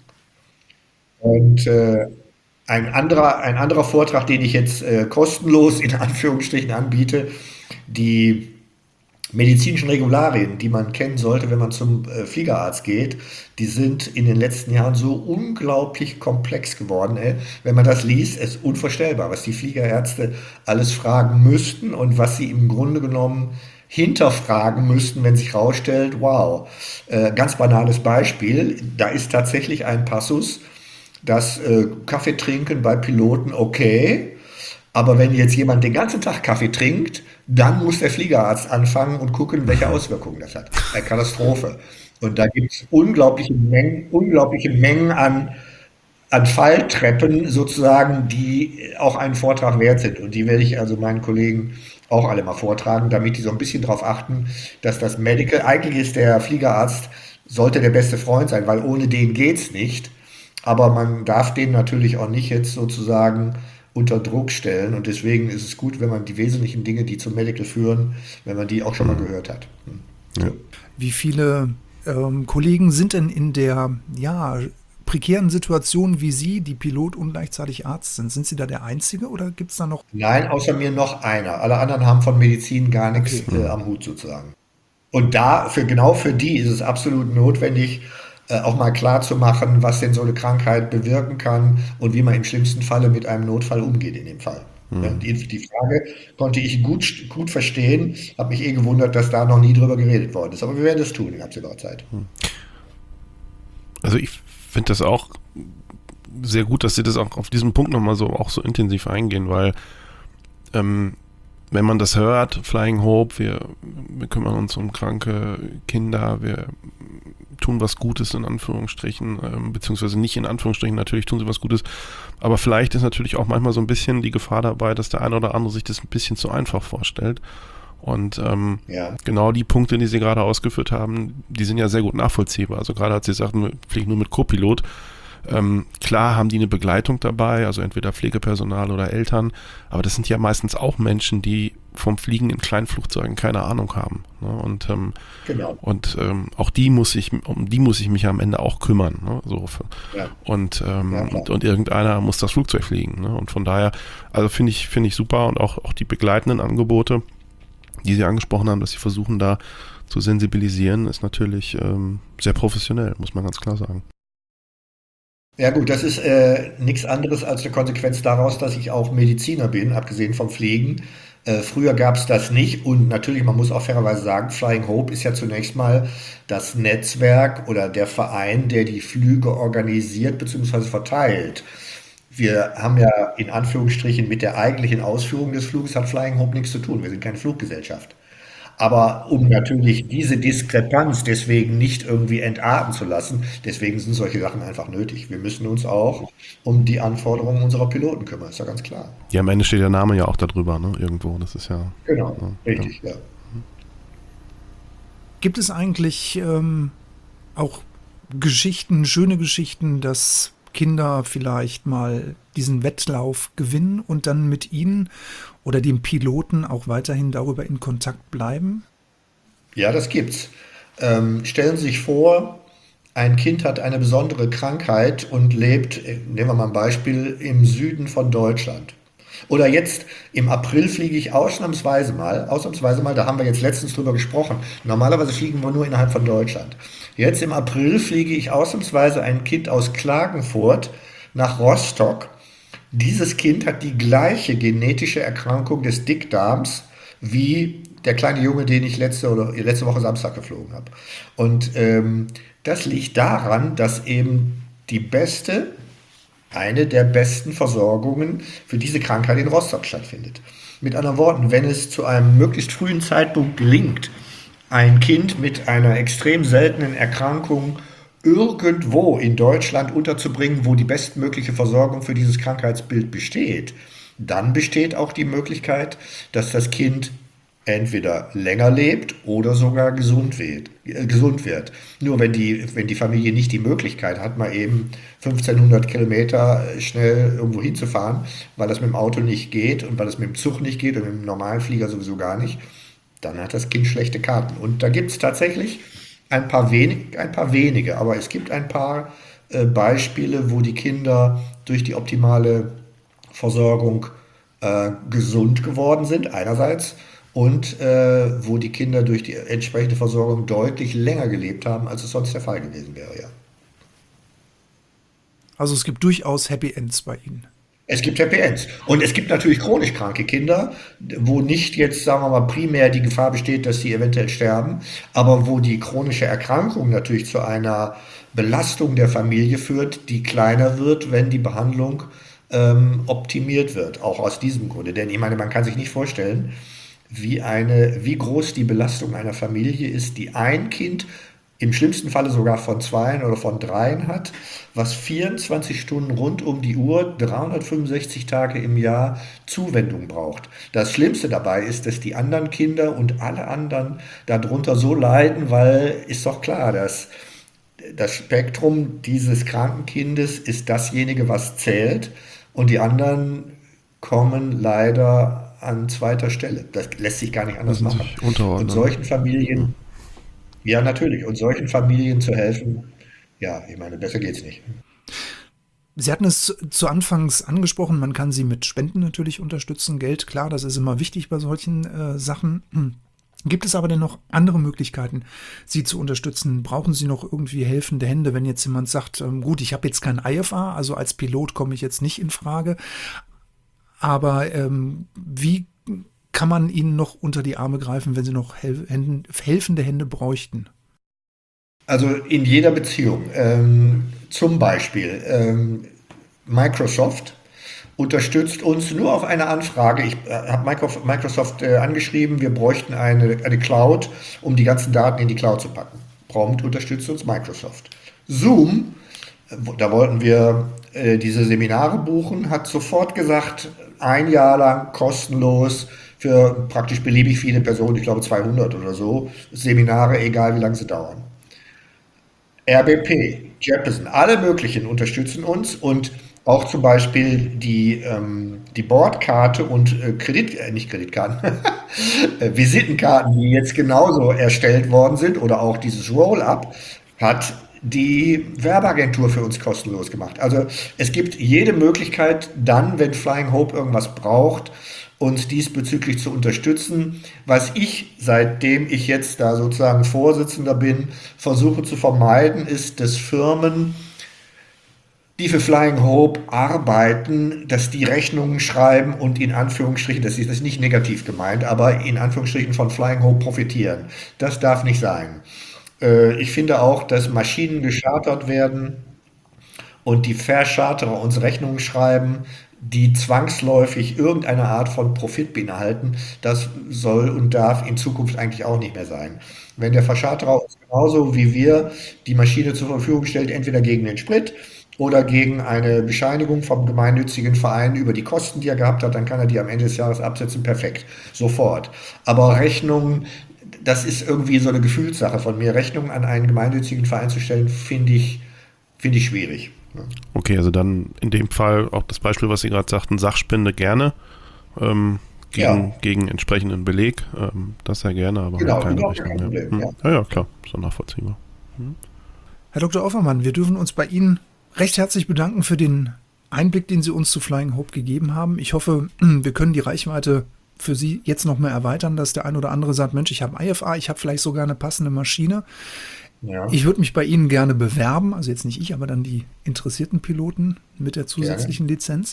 Und ein anderer Vortrag, den ich jetzt kostenlos in Anführungsstrichen anbiete, die medizinischen Regularien, die man kennen sollte, wenn man zum Fliegerarzt geht, die sind in den letzten Jahren so unglaublich komplex geworden. Wenn man das liest, ist unvorstellbar, was die Fliegerärzte alles fragen müssten und was sie im Grunde genommen hinterfragen müssten, wenn sich herausstellt, wow, ganz banales Beispiel, da ist tatsächlich ein Passus, dass Kaffee trinken bei Piloten okay, aber wenn jetzt jemand den ganzen Tag Kaffee trinkt, dann muss der Fliegerarzt anfangen und gucken, welche Auswirkungen das hat. Eine Katastrophe. Und da gibt es unglaubliche Mengen an Falltreppen sozusagen, die auch einen Vortrag wert sind. Und die werde ich also meinen Kollegen auch alle mal vortragen, damit die so ein bisschen darauf achten, dass das Medical, eigentlich ist der Fliegerarzt, sollte der beste Freund sein, weil ohne den geht's nicht. Aber man darf den natürlich auch nicht jetzt sozusagen unter Druck stellen. Und deswegen ist es gut, wenn man die wesentlichen Dinge, die zum Medical führen, wenn man die auch schon mal gehört hat. Ja. Wie viele Kollegen sind denn in der prekären Situation wie Sie, die Pilot und gleichzeitig Arzt sind? Sind Sie da der Einzige oder gibt es da noch? Nein, außer mir noch einer. Alle anderen haben von Medizin gar nichts am Hut sozusagen. Und genau für die ist es absolut notwendig, auch mal klar zu machen, was denn so eine Krankheit bewirken kann und wie man im schlimmsten Falle mit einem Notfall umgeht in dem Fall. Ja, die Frage konnte ich gut verstehen, habe mich gewundert, dass da noch nie drüber geredet worden ist. Aber wir werden es tun in absehbarer Zeit. Also ich finde das auch sehr gut, dass Sie das auch auf diesen Punkt nochmal auch so intensiv eingehen, weil wenn man das hört, Flying Hope, wir kümmern uns um kranke Kinder, wir tun was Gutes in Anführungsstrichen, beziehungsweise nicht in Anführungsstrichen, natürlich tun sie was Gutes, aber vielleicht ist natürlich auch manchmal so ein bisschen die Gefahr dabei, dass der eine oder andere sich das ein bisschen zu einfach vorstellt. Und genau die Punkte, die Sie gerade ausgeführt haben, die sind ja sehr gut nachvollziehbar. Also gerade als Sie sagten, wir fliegen nur mit Co-Pilot, klar haben die eine Begleitung dabei, also entweder Pflegepersonal oder Eltern, aber das sind ja meistens auch Menschen, die vom Fliegen in Kleinflugzeugen keine Ahnung haben. Ne? Und Genau. auch um die muss ich mich am Ende auch kümmern. Ne? So. Ja. Und klar. irgendeiner muss das Flugzeug fliegen. Ne? Und von daher, also finde ich super und auch die begleitenden Angebote, die Sie angesprochen haben, dass Sie versuchen da zu sensibilisieren, ist natürlich sehr professionell, muss man ganz klar sagen. Ja gut, das ist nichts anderes als eine Konsequenz daraus, dass ich auch Mediziner bin, abgesehen vom Pflegen. Früher gab es das nicht und natürlich, man muss auch fairerweise sagen, Flying Hope ist ja zunächst mal das Netzwerk oder der Verein, der die Flüge organisiert bzw. verteilt. Wir haben ja in Anführungsstrichen mit der eigentlichen Ausführung des Fluges hat Flying Hope nichts zu tun. Wir sind keine Fluggesellschaft. Aber um natürlich diese Diskrepanz deswegen nicht irgendwie entarten zu lassen, deswegen sind solche Sachen einfach nötig. Wir müssen uns auch um die Anforderungen unserer Piloten kümmern, ist ja ganz klar. Ja, am Ende steht der Name ja auch darüber, ne? Irgendwo. Das ist ja. Genau, Ja, richtig, ja. Gibt es eigentlich auch Geschichten, schöne Geschichten, dass Kinder vielleicht mal diesen Wettlauf gewinnen und dann mit ihnen oder dem Piloten auch weiterhin darüber in Kontakt bleiben? Ja, das gibt's. Stellen Sie sich vor, ein Kind hat eine besondere Krankheit und lebt, nehmen wir mal ein Beispiel, im Süden von Deutschland. Oder jetzt im April fliege ich ausnahmsweise mal, da haben wir jetzt letztens drüber gesprochen. Normalerweise fliegen wir nur innerhalb von Deutschland. Jetzt im April fliege ich ausnahmsweise ein Kind aus Klagenfurt nach Rostock. Dieses Kind hat die gleiche genetische Erkrankung des Dickdarms wie der kleine Junge, den ich letzte Woche Samstag geflogen habe. Und das liegt daran, dass eben eine der besten Versorgungen für diese Krankheit in Rostock stattfindet. Mit anderen Worten, wenn es zu einem möglichst frühen Zeitpunkt gelingt, ein Kind mit einer extrem seltenen Erkrankung irgendwo in Deutschland unterzubringen, wo die bestmögliche Versorgung für dieses Krankheitsbild besteht, dann besteht auch die Möglichkeit, dass das Kind entweder länger lebt oder sogar gesund wird. Nur wenn die Familie nicht die Möglichkeit hat, mal eben 1500 Kilometer schnell irgendwo hinzufahren, weil das mit dem Auto nicht geht und weil das mit dem Zug nicht geht und mit dem normalen Flieger sowieso gar nicht, dann hat das Kind schlechte Karten. Und da gibt es tatsächlich ein paar wenige, aber es gibt ein paar Beispiele, wo die Kinder durch die optimale Versorgung gesund geworden sind, einerseits, und wo die Kinder durch die entsprechende Versorgung deutlich länger gelebt haben, als es sonst der Fall gewesen wäre, ja. Also es gibt durchaus Happy Ends bei Ihnen. Es gibt Happy Ends. Und es gibt natürlich chronisch kranke Kinder, wo nicht jetzt, sagen wir mal, primär die Gefahr besteht, dass sie eventuell sterben, aber wo die chronische Erkrankung natürlich zu einer Belastung der Familie führt, die kleiner wird, wenn die Behandlung optimiert wird. Auch aus diesem Grunde. Denn ich meine, man kann sich nicht vorstellen, wie groß die Belastung einer Familie ist, die ein Kind im schlimmsten Falle sogar von 2 oder von 3 hat, was 24 Stunden rund um die Uhr, 365 Tage im Jahr Zuwendung braucht. Das Schlimmste dabei ist, dass die anderen Kinder und alle anderen darunter so leiden, weil ist doch klar, dass das Spektrum dieses kranken Kindes ist dasjenige, was zählt, und die anderen kommen leider an zweiter Stelle. Das lässt sich gar nicht anders machen. Und solchen Familien, ja natürlich, und solchen Familien zu helfen, ja, ich meine, besser geht's nicht. Sie hatten es zu Anfangs angesprochen, man kann sie mit Spenden natürlich unterstützen. Geld, klar, das ist immer wichtig bei solchen Sachen. Gibt es aber denn noch andere Möglichkeiten, Sie zu unterstützen? Brauchen Sie noch irgendwie helfende Hände, wenn jetzt jemand sagt, gut, ich habe jetzt kein IFA, also als Pilot komme ich jetzt nicht in Frage, aber wie kann man Ihnen noch unter die Arme greifen, wenn Sie noch helfende Hände bräuchten? Also in jeder Beziehung. Zum Beispiel Microsoft unterstützt uns nur auf eine Anfrage. Ich habe Microsoft angeschrieben, wir bräuchten eine Cloud, um die ganzen Daten in die Cloud zu packen. Prompt unterstützt uns Microsoft. Zoom, da wollten wir diese Seminare buchen, hat sofort gesagt, 1 Jahr lang kostenlos für praktisch beliebig viele Personen, ich glaube 200 oder so, Seminare, egal wie lange sie dauern. RBP, Jeppesen, alle möglichen unterstützen uns und auch zum Beispiel die Bordkarte und nicht Kreditkarten, Visitenkarten, die jetzt genauso erstellt worden sind oder auch dieses Roll-up hat die Werbeagentur für uns kostenlos gemacht. Also es gibt jede Möglichkeit dann, wenn Flying Hope irgendwas braucht, uns diesbezüglich zu unterstützen. Was ich, seitdem ich jetzt da sozusagen Vorsitzender bin, versuche zu vermeiden, ist, dass Firmen, die für Flying Hope arbeiten, dass die Rechnungen schreiben und in Anführungsstrichen, das ist nicht negativ gemeint, aber in Anführungsstrichen von Flying Hope profitieren. Das darf nicht sein. Ich finde auch, dass Maschinen geschartert werden und die Vercharterer uns Rechnungen schreiben, die zwangsläufig irgendeine Art von Profit beinhalten. Das soll und darf in Zukunft eigentlich auch nicht mehr sein. Wenn der Vercharterer uns genauso wie wir die Maschine zur Verfügung stellt, entweder gegen den Sprit oder gegen eine Bescheinigung vom gemeinnützigen Verein über die Kosten, die er gehabt hat, dann kann er die am Ende des Jahres absetzen, perfekt, sofort. Aber Rechnungen, das ist irgendwie so eine Gefühlssache von mir. Rechnungen an einen gemeinnützigen Verein zu stellen, finde ich schwierig. Okay, also dann in dem Fall auch das Beispiel, was Sie gerade sagten, Sachspende gerne, gegen entsprechenden Beleg, das sehr gerne, aber Genau, keine überhaupt Rechnung. kein Problem, Ja. Ja, klar, ist doch nachvollziehbar. Herr Dr. Offermann, wir dürfen uns bei Ihnen recht herzlich bedanken für den Einblick, den Sie uns zu Flying Hope gegeben haben. Ich hoffe, wir können die Reichweite für Sie jetzt noch mehr erweitern, dass der ein oder andere sagt, Mensch, ich habe ein IFA, ich habe vielleicht sogar eine passende Maschine. Ja. Ich würde mich bei Ihnen gerne bewerben, also jetzt nicht ich, aber dann die interessierten Piloten mit der zusätzlichen Lizenz.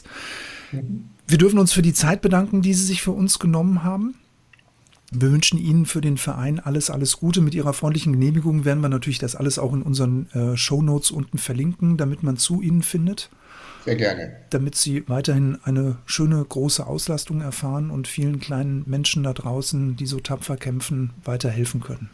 Wir dürfen uns für die Zeit bedanken, die Sie sich für uns genommen haben. Wir wünschen Ihnen für den Verein alles Gute. Mit Ihrer freundlichen Genehmigung werden wir natürlich das alles auch in unseren Shownotes unten verlinken, damit man zu Ihnen findet. Sehr gerne. Damit Sie weiterhin eine schöne, große Auslastung erfahren und vielen kleinen Menschen da draußen, die so tapfer kämpfen, weiterhelfen können.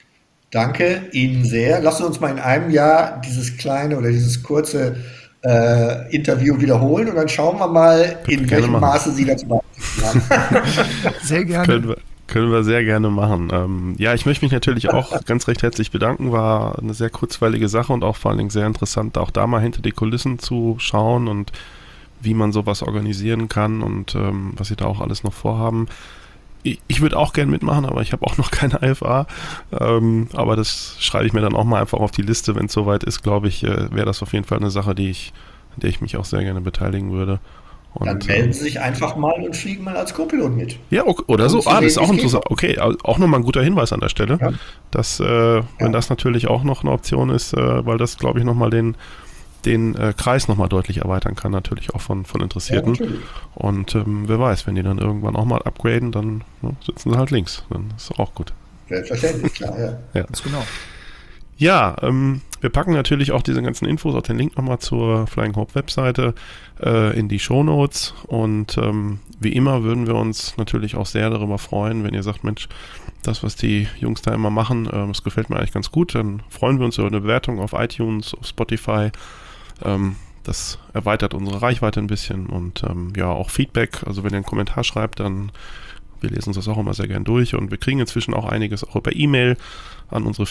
Danke Ihnen sehr. Lassen Sie uns mal in einem Jahr dieses kleine oder dieses kurze Interview wiederholen und dann schauen wir mal, in welchem Maße Sie dazu beitragen haben. Sehr gerne. Können wir sehr gerne machen. Ja, ich möchte mich natürlich auch ganz recht herzlich bedanken. War eine sehr kurzweilige Sache und auch vor allen Dingen sehr interessant, auch da mal hinter die Kulissen zu schauen und wie man sowas organisieren kann und was Sie da auch alles noch vorhaben. Ich würde auch gerne mitmachen, aber ich habe auch noch keine IFA. Aber das schreibe ich mir dann auch mal einfach auf die Liste. Wenn es soweit ist, glaube ich, wäre das auf jeden Fall eine Sache, an der ich mich auch sehr gerne beteiligen würde. Und, dann melden Sie sich einfach mal und fliegen mal als Co-Pilot mit. Ja, oder so. Das ist auch interessant. Okay, auch nochmal ein guter Hinweis an der Stelle, dass, wenn das natürlich auch noch eine Option ist, weil das, glaube ich, nochmal den Kreis nochmal deutlich erweitern kann, natürlich auch von Interessierten. Ja, und wer weiß, wenn die dann irgendwann auch mal upgraden, dann sitzen sie halt links. Dann ist auch gut. Selbstverständlich, klar, ja. Ganz genau. Ja, wir packen natürlich auch diese ganzen Infos, auch den Link nochmal zur Flying Hope Webseite in die Shownotes und wie immer würden wir uns natürlich auch sehr darüber freuen, wenn ihr sagt, Mensch, das, was die Jungs da immer machen, das gefällt mir eigentlich ganz gut, dann freuen wir uns über eine Bewertung auf iTunes, auf Spotify. Das erweitert unsere Reichweite ein bisschen und auch Feedback, also wenn ihr einen Kommentar schreibt, dann wir lesen uns das auch immer sehr gern durch und wir kriegen inzwischen auch einiges auch über E-Mail an unsere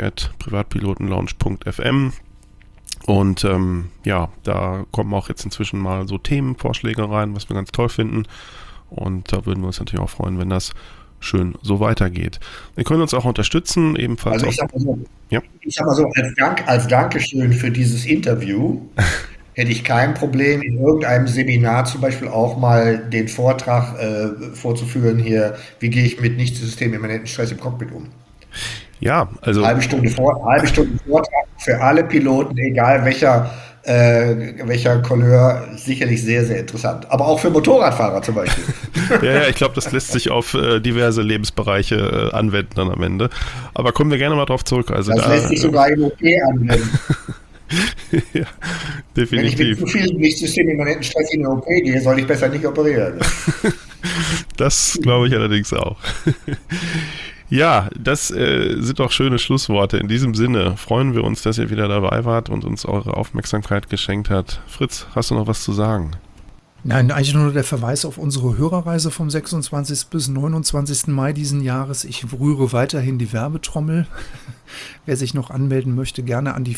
feedback@privatpilotenlounge.fm und da kommen auch jetzt inzwischen mal so Themenvorschläge rein, was wir ganz toll finden und da würden wir uns natürlich auch freuen, wenn das schön so weitergeht. Wir können uns auch unterstützen, ebenfalls. Also ich sag mal so, als Dankeschön für dieses Interview hätte ich kein Problem, in irgendeinem Seminar zum Beispiel auch mal den Vortrag vorzuführen hier, wie gehe ich mit nicht systemimmanenten Stress im Cockpit um. Ja, also Halbe Stunde Vortrag für alle Piloten, egal welcher Couleur, sicherlich sehr, sehr interessant. Aber auch für Motorradfahrer zum Beispiel. ja, ich glaube, das lässt sich auf diverse Lebensbereiche anwenden dann am Ende. Aber kommen wir gerne mal drauf zurück. Also das lässt sich sogar im OP anwenden. Ja, definitiv. Wenn ich mit zu viel nicht systemimmanenten Stress in den OP gehe, soll ich besser nicht operieren. Das glaube ich allerdings auch. Ja, das sind doch schöne Schlussworte. In diesem Sinne freuen wir uns, dass ihr wieder dabei wart und uns eure Aufmerksamkeit geschenkt habt. Fritz, hast du noch was zu sagen? Nein, eigentlich nur der Verweis auf unsere Hörerreise vom 26. bis 29. Mai diesen Jahres. Ich rühre weiterhin die Werbetrommel. Wer sich noch anmelden möchte, gerne an die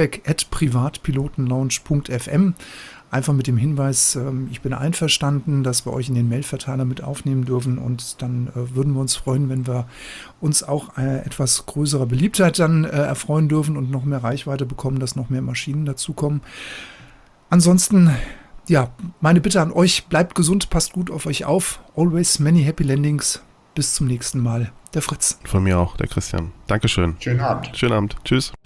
feedback@privatpilotenlounge.fm. Einfach mit dem Hinweis, ich bin einverstanden, dass wir euch in den Mailverteiler mit aufnehmen dürfen, und dann würden wir uns freuen, wenn wir uns auch etwas größerer Beliebtheit dann erfreuen dürfen und noch mehr Reichweite bekommen, dass noch mehr Maschinen dazukommen. Ansonsten, ja, meine Bitte an euch, bleibt gesund, passt gut auf euch auf. Always many happy landings. Bis zum nächsten Mal. Der Fritz. Von mir auch, der Christian. Dankeschön. Schönen Abend. Schönen Abend. Tschüss.